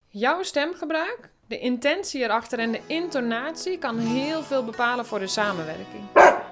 Jouw stemgebruik, de intentie erachter en de intonatie kan heel veel bepalen voor de samenwerking.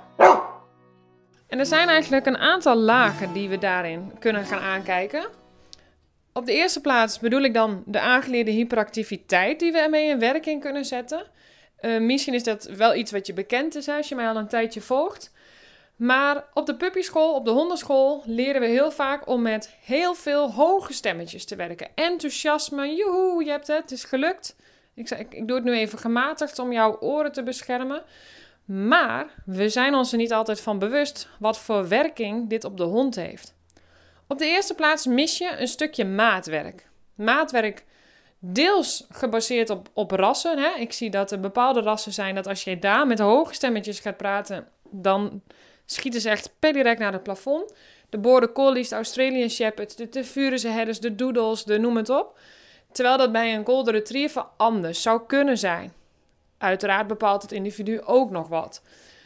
En er zijn eigenlijk een aantal lagen die we daarin kunnen gaan aankijken. Op de eerste plaats bedoel ik dan de aangeleerde hyperactiviteit die we ermee in werking kunnen zetten. Misschien is dat wel iets wat je bekend is als je mij al een tijdje volgt. Maar op de puppyschool, op de hondenschool, leren we heel vaak om met heel veel hoge stemmetjes te werken. Enthousiasme, joehoe, je hebt het is gelukt. Ik doe het nu even gematigd om jouw oren te beschermen. Maar we zijn ons er niet altijd van bewust wat voor werking dit op de hond heeft. Op de eerste plaats mis je een stukje maatwerk. Maatwerk deels gebaseerd op rassen. Hè? Ik zie dat er bepaalde rassen zijn dat als je daar met hoge stemmetjes gaat praten, dan schieten ze echt per direct naar het plafond. De Border Collies, de Australian Shepherds, de Tevurese Herders, de Doodles, noem het op. Terwijl dat bij een Golden Retriever anders zou kunnen zijn. Uiteraard bepaalt het individu ook nog wat.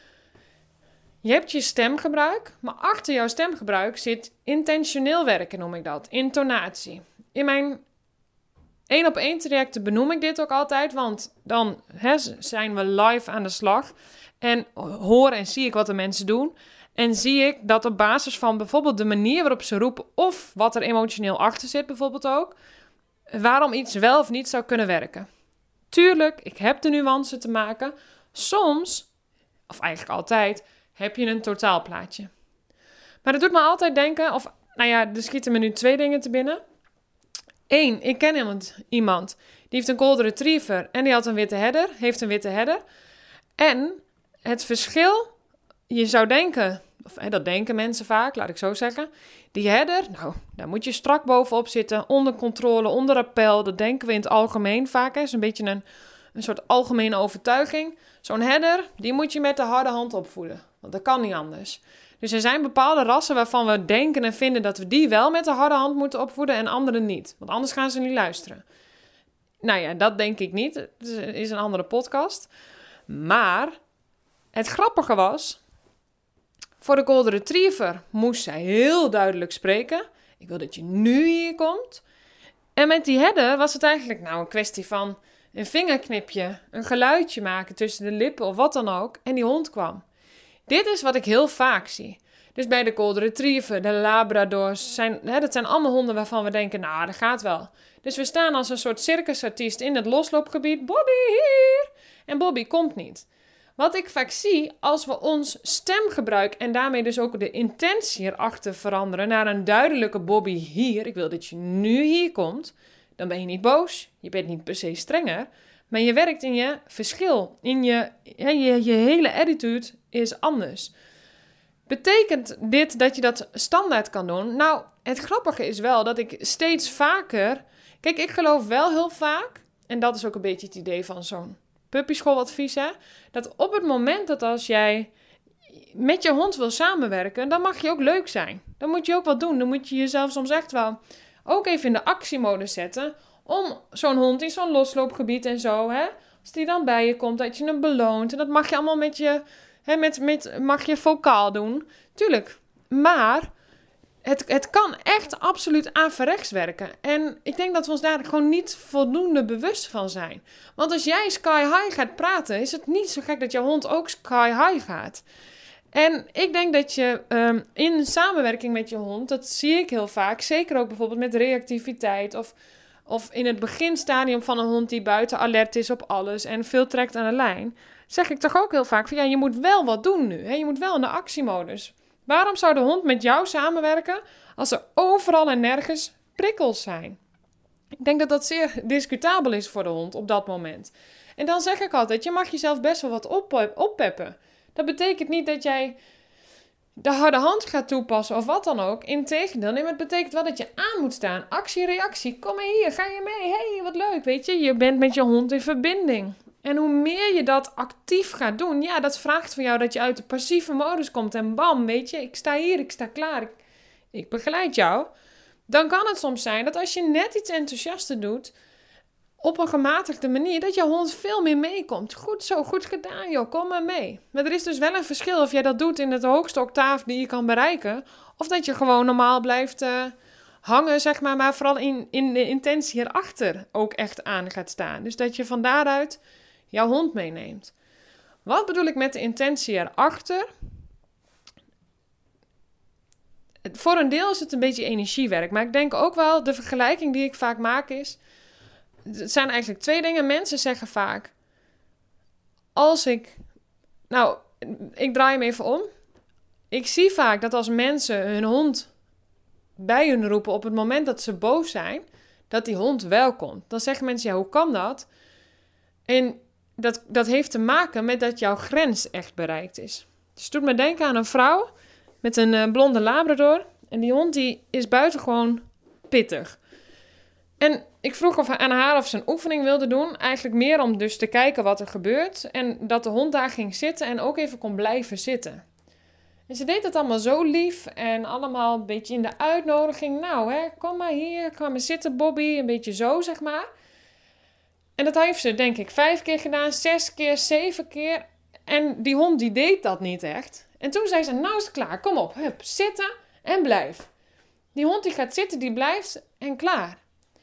Je hebt je stemgebruik, maar achter jouw stemgebruik zit intentioneel werken, noem ik dat. Intonatie. In mijn 1-op-1 trajecten benoem ik dit ook altijd, want dan zijn we live aan de slag. En hoor en zie ik wat de mensen doen. En zie ik dat op basis van bijvoorbeeld de manier waarop ze roepen, of wat er emotioneel achter zit bijvoorbeeld ook, waarom iets wel of niet zou kunnen werken. Tuurlijk, ik heb de nuance te maken. Soms, of eigenlijk altijd, heb je een totaalplaatje. Maar dat doet me altijd denken, er schieten me nu 2 dingen te binnen. 1, ik ken iemand die heeft een Golden Retriever en die heeft een witte herder. En het verschil, je zou denken, dat denken mensen vaak, laat ik zo zeggen. Die herder, daar moet je strak bovenop zitten, onder controle, onder appel. Dat denken we in het algemeen vaak. Dat is een beetje een soort algemene overtuiging. Zo'n herder, die moet je met de harde hand opvoeden. Want dat kan niet anders. Dus er zijn bepaalde rassen waarvan we denken en vinden dat we die wel met de harde hand moeten opvoeden en andere niet. Want anders gaan ze niet luisteren. Dat denk ik niet. Het is een andere podcast. Maar het grappige was, voor de Golden Retriever moest zij heel duidelijk spreken. Ik wil dat je nu hier komt. En met die herder was het eigenlijk een kwestie van een vingerknipje, een geluidje maken tussen de lippen of wat dan ook. En die hond kwam. Dit is wat ik heel vaak zie. Dus bij de Golden Retriever, de Labradors, dat zijn allemaal honden waarvan we denken, dat gaat wel. Dus we staan als een soort circusartiest in het losloopgebied. Bobby, hier! En Bobby komt niet. Wat ik vaak zie, als we ons stemgebruik en daarmee dus ook de intentie erachter veranderen naar een duidelijke Bobby hier, ik wil dat je nu hier komt, dan ben je niet boos, je bent niet per se strenger, maar je werkt in je verschil, in je hele attitude is anders. Betekent dit dat je dat standaard kan doen? Het grappige is wel dat ik steeds vaker, kijk, ik geloof wel heel vaak, en dat is ook een beetje het idee van zo'n puppyschooladvies, dat op het moment dat als jij met je hond wil samenwerken, dan mag je ook leuk zijn. Dan moet je ook wat doen. Dan moet je jezelf soms echt wel ook even in de actiemodus zetten om zo'n hond in zo'n losloopgebied en zo, als die dan bij je komt, dat je hem beloont. En dat mag je allemaal met je, mag je vocaal doen. Tuurlijk, maar het kan echt absoluut averechts werken. En ik denk dat we ons daar gewoon niet voldoende bewust van zijn. Want als jij sky high gaat praten, is het niet zo gek dat jouw hond ook sky high gaat. En ik denk dat je in samenwerking met je hond, dat zie ik heel vaak, zeker ook bijvoorbeeld met reactiviteit of in het beginstadium van een hond die buiten alert is op alles en veel trekt aan de lijn, zeg ik toch ook heel vaak van je moet wel wat doen nu. Je moet wel in de actiemodus. Waarom zou de hond met jou samenwerken als er overal en nergens prikkels zijn? Ik denk dat dat zeer discutabel is voor de hond op dat moment. En dan zeg ik altijd, je mag jezelf best wel wat oppeppen. Dat betekent niet dat jij de harde hand gaat toepassen of wat dan ook. Integendeel, het betekent wel dat je aan moet staan. Actie, reactie, kom maar hier, ga je mee? Hey, wat leuk, weet je. Je bent met je hond in verbinding. En hoe meer je dat actief gaat doen, dat vraagt van jou dat je uit de passieve modus komt. En bam, weet je, ik sta hier, ik sta klaar, ik begeleid jou. Dan kan het soms zijn dat als je net iets enthousiaster doet, op een gematigde manier, dat je hond veel meer meekomt. Goed zo, goed gedaan joh, kom maar mee. Maar er is dus wel een verschil of jij dat doet in het hoogste octaaf die je kan bereiken, of dat je gewoon normaal blijft hangen, zeg maar vooral in de intentie erachter ook echt aan gaat staan. Dus dat je van daaruit jouw hond meeneemt. Wat bedoel ik met de intentie erachter? Voor een deel is het een beetje energiewerk. Maar ik denk ook wel, de vergelijking die ik vaak maak is... Het zijn eigenlijk 2 dingen. Mensen zeggen vaak... ik draai hem even om. Ik zie vaak dat als mensen hun hond bij hun roepen op het moment dat ze boos zijn... dat die hond wel komt. Dan zeggen mensen, ja, hoe kan dat? En dat heeft te maken met dat jouw grens echt bereikt is. Dus het doet me denken aan een vrouw met een blonde labrador. En die hond die is buitengewoon pittig. En ik vroeg aan haar of ze een oefening wilde doen. Eigenlijk meer om dus te kijken wat er gebeurt. En dat de hond daar ging zitten en ook even kon blijven zitten. En ze deed het allemaal zo lief en allemaal een beetje in de uitnodiging. Nou, kom maar hier, kom maar zitten Bobby. Een beetje zo, zeg maar. En dat heeft ze, denk ik, 5 keer gedaan, 6 keer, 7 keer. En die hond die deed dat niet echt. En toen zei ze, nou is het klaar, kom op, hup, zitten en blijf. Die hond die gaat zitten, die blijft en klaar.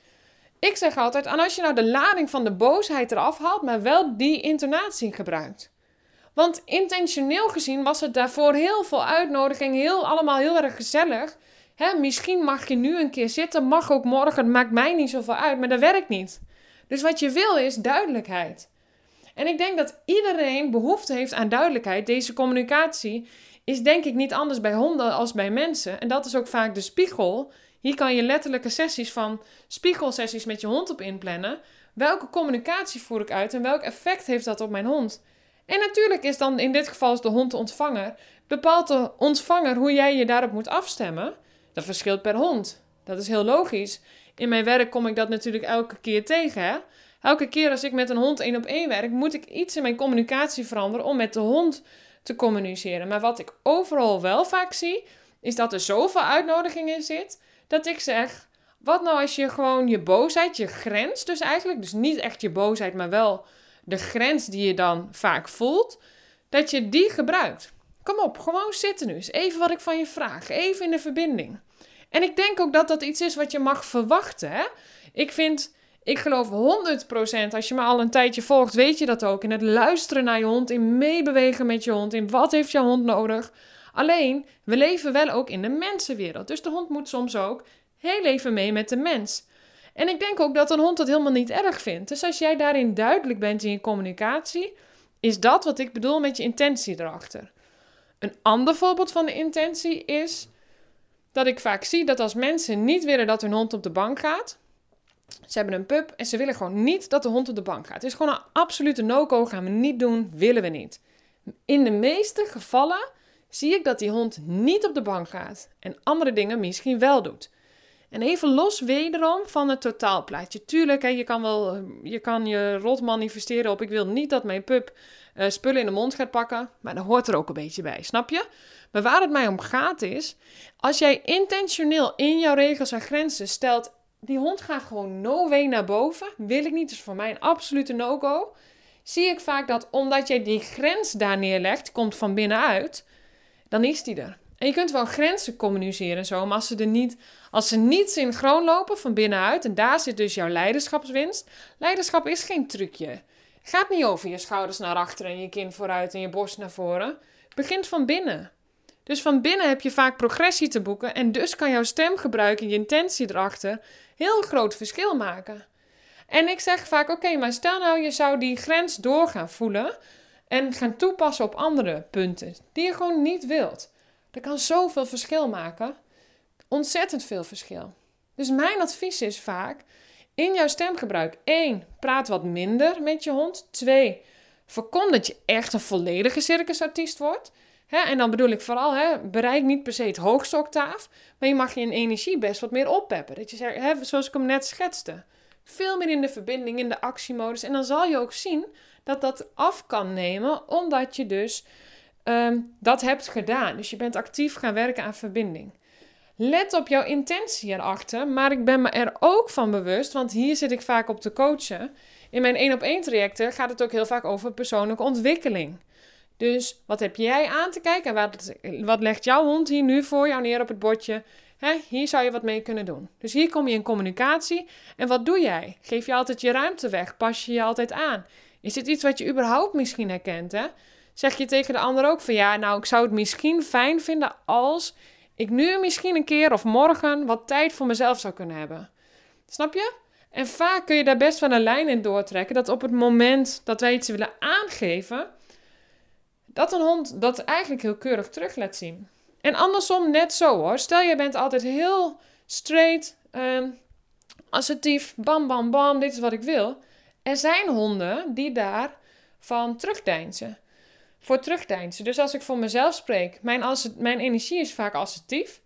Ik zeg altijd, en als je nou de lading van de boosheid eraf haalt, maar wel die intonatie gebruikt. Want intentioneel gezien was het daarvoor heel veel uitnodiging, allemaal heel erg gezellig. Misschien mag je nu een keer zitten, mag ook morgen, het maakt mij niet zoveel uit, maar dat werkt niet. Dus wat je wil is duidelijkheid. En ik denk dat iedereen behoefte heeft aan duidelijkheid. Deze communicatie is denk ik niet anders bij honden als bij mensen. En dat is ook vaak de spiegel. Hier kan je letterlijke sessies van spiegelsessies met je hond op inplannen. Welke communicatie voer ik uit en welk effect heeft dat op mijn hond? En natuurlijk is dan in dit geval de hond de ontvanger. Bepaalt de ontvanger hoe jij je daarop moet afstemmen. Dat verschilt per hond. Dat is heel logisch. In mijn werk kom ik dat natuurlijk elke keer tegen. Hè? Elke keer als ik met een hond 1-op-1 werk, moet ik iets in mijn communicatie veranderen om met de hond te communiceren. Maar wat ik overal wel vaak zie, is dat er zoveel uitnodiging in zit, dat ik zeg, wat nou als je gewoon je boosheid, je grens dus eigenlijk, dus niet echt je boosheid, maar wel de grens die je dan vaak voelt, dat je die gebruikt. Kom op, gewoon zitten nu eens. Even wat ik van je vraag. Even in de verbinding. En ik denk ook dat dat iets is wat je mag verwachten. Hè? Ik geloof 100%, als je me al een tijdje volgt, weet je dat ook. In het luisteren naar je hond, in meebewegen met je hond, in wat heeft je hond nodig. Alleen, we leven wel ook in de mensenwereld. Dus de hond moet soms ook heel even mee met de mens. En ik denk ook dat een hond dat helemaal niet erg vindt. Dus als jij daarin duidelijk bent in je communicatie, is dat wat ik bedoel met je intentie erachter. Een ander voorbeeld van de intentie is dat ik vaak zie dat als mensen niet willen dat hun hond op de bank gaat, ze hebben een pup en ze willen gewoon niet dat de hond op de bank gaat. Het is gewoon een absolute no-go, gaan we niet doen, willen we niet. In de meeste gevallen zie ik dat die hond niet op de bank gaat en andere dingen misschien wel doet. En even los wederom van het totaalplaatje. Tuurlijk, je kan je rot manifesteren op ik wil niet dat mijn pup spullen in de mond gaat pakken. Maar dat hoort er ook een beetje bij, snap je? Maar waar het mij om gaat is, als jij intentioneel in jouw regels en grenzen stelt, die hond gaat gewoon no way naar boven, wil ik niet, dus voor mij een absolute no-go, zie ik vaak dat omdat jij die grens daar neerlegt, komt van binnenuit, dan is die er. En je kunt wel grenzen communiceren en zo, maar als ze niet synchroon lopen van binnenuit, en daar zit dus jouw leiderschapswinst. Leiderschap is geen trucje. Het gaat niet over je schouders naar achteren en je kin vooruit en je borst naar voren. Het begint van binnen. Dus van binnen heb je vaak progressie te boeken en dus kan jouw stemgebruik en je intentie erachter heel groot verschil maken. En ik zeg vaak, oké, maar stel nou je zou die grens door gaan voelen en gaan toepassen op andere punten die je gewoon niet wilt. Dat kan zoveel verschil maken. Ontzettend veel verschil. Dus mijn advies is vaak, in jouw stemgebruik, 1, praat wat minder met je hond. 2, voorkom dat je echt een volledige circusartiest wordt. En dan bedoel ik vooral, bereik niet per se het hoogste octaaf, maar je mag je in energie best wat meer oppeppen. Dat je zegt, zoals ik hem net schetste, veel meer in de verbinding, in de actiemodus. En dan zal je ook zien dat dat af kan nemen, omdat je dus dat hebt gedaan. Dus je bent actief gaan werken aan verbinding. Let op jouw intentie erachter, maar ik ben me er ook van bewust, want hier zit ik vaak op te coachen. In mijn 1-op-1 trajecten gaat het ook heel vaak over persoonlijke ontwikkeling. Dus wat heb jij aan te kijken en wat legt jouw hond hier nu voor jou neer op het bordje? Hier zou je wat mee kunnen doen. Dus hier kom je in communicatie. En wat doe jij? Geef je altijd je ruimte weg? Pas je je altijd aan? Is dit iets wat je überhaupt misschien herkent? Hè? Zeg je tegen de ander ook van ik zou het misschien fijn vinden als ik nu misschien een keer of morgen wat tijd voor mezelf zou kunnen hebben. Snap je? En vaak kun je daar best wel een lijn in doortrekken. Dat op het moment dat wij iets willen aangeven, dat een hond dat eigenlijk heel keurig terug laat zien. En andersom net zo hoor. Stel je bent altijd heel straight, assertief, bam bam bam, dit is wat ik wil. Er zijn honden die daarvan terugdeinzen. Dus als ik voor mezelf spreek, mijn energie is vaak assertief.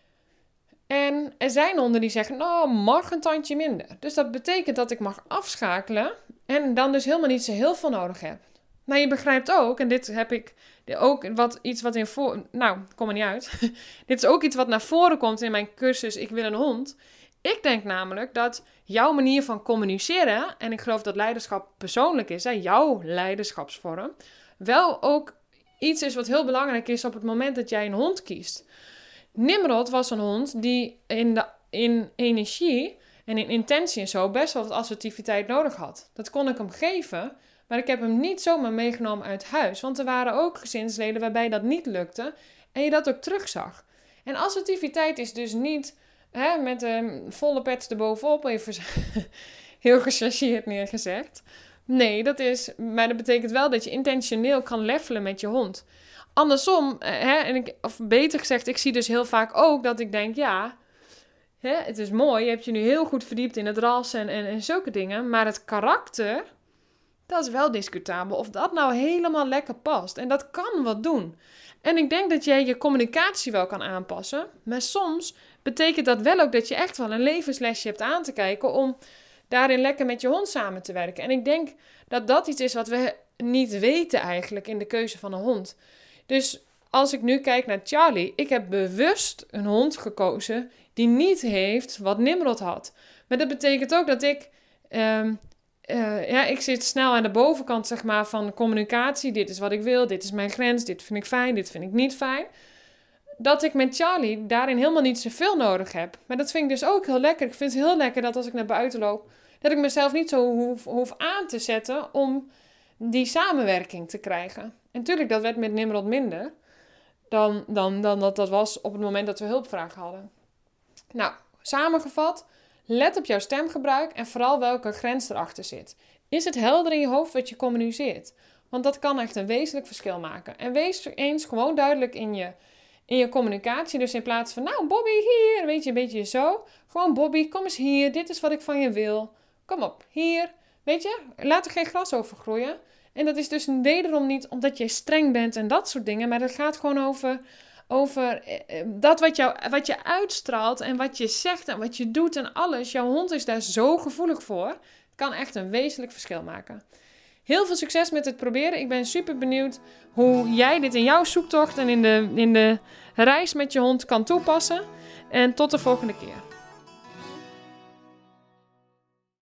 En er zijn honden die zeggen, mag een tandje minder. Dus dat betekent dat ik mag afschakelen en dan dus helemaal niet zo heel veel nodig heb. Nou, je begrijpt ook, en dit heb ik ook kom er niet uit. Dit is ook iets wat naar voren komt in mijn cursus Ik wil een hond. Ik denk namelijk dat jouw manier van communiceren, en ik geloof dat leiderschap persoonlijk is, jouw leiderschapsvorm, wel ook iets is wat heel belangrijk is op het moment dat jij een hond kiest. Nimrod was een hond die in energie en in intentie en zo best wel wat assertiviteit nodig had. Dat kon ik hem geven, maar ik heb hem niet zomaar meegenomen uit huis. Want er waren ook gezinsleden waarbij dat niet lukte en je dat ook terugzag. En assertiviteit is dus niet met een volle pet erbovenop, even heel gechargeerd neergezegd. Nee, maar dat betekent wel dat je intentioneel kan levelen met je hond. Andersom, of beter gezegd, ik zie dus heel vaak ook dat ik denk, het is mooi, je hebt je nu heel goed verdiept in het ras en zulke dingen, maar het karakter, dat is wel discutabel of dat nou helemaal lekker past. En dat kan wat doen. En ik denk dat jij je communicatie wel kan aanpassen, maar soms betekent dat wel ook dat je echt wel een levenslesje hebt aan te kijken om daarin lekker met je hond samen te werken. En ik denk dat dat iets is wat we niet weten eigenlijk in de keuze van een hond. Dus als ik nu kijk naar Charlie, ik heb bewust een hond gekozen die niet heeft wat Nimrod had. Maar dat betekent ook dat ik zit snel aan de bovenkant zeg maar van communicatie. Dit is wat ik wil, dit is mijn grens, dit vind ik fijn, dit vind ik niet fijn. Dat ik met Charlie daarin helemaal niet zoveel nodig heb. Maar dat vind ik dus ook heel lekker. Ik vind het heel lekker dat als ik naar buiten loop, dat ik mezelf niet zo hoef aan te zetten om die samenwerking te krijgen. En natuurlijk, dat werd met Nimrod minder dan dat was op het moment dat we hulpvraag hadden. Nou, samengevat, let op jouw stemgebruik en vooral welke grens erachter zit. Is het helder in je hoofd wat je communiceert? Want dat kan echt een wezenlijk verschil maken. En wees eens gewoon duidelijk in je communicatie. Dus in plaats van, Bobby, hier, weet je, een beetje zo. Gewoon, Bobby, kom eens hier, dit is wat ik van je wil. Kom op, hier. Weet je, laat er geen gras over groeien. En dat is dus wederom niet omdat je streng bent en dat soort dingen. Maar dat gaat gewoon over dat wat je uitstraalt en wat je zegt en wat je doet en alles. Jouw hond is daar zo gevoelig voor. Het kan echt een wezenlijk verschil maken. Heel veel succes met het proberen. Ik ben super benieuwd hoe jij dit in jouw zoektocht en in de reis met je hond kan toepassen. En tot de volgende keer.